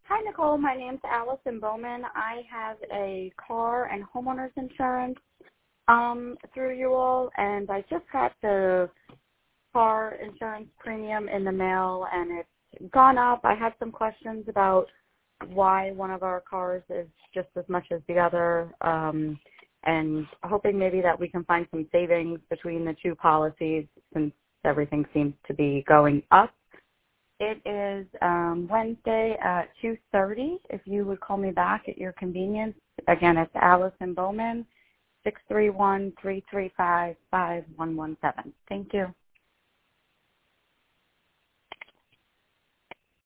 Hi, Nicole. My name's Allison Bowman. I have a car and homeowners insurance through you all, and I just got the car insurance premium in the mail, and it's gone up. I had some questions about why one of our cars is just as much as the other, and hoping maybe that we can find some savings between the two policies since everything seems to be going up. It is Wednesday at 2:30. If you would call me back at your convenience. Again, it's Allison Bowman, 631-335-5117. Thank you.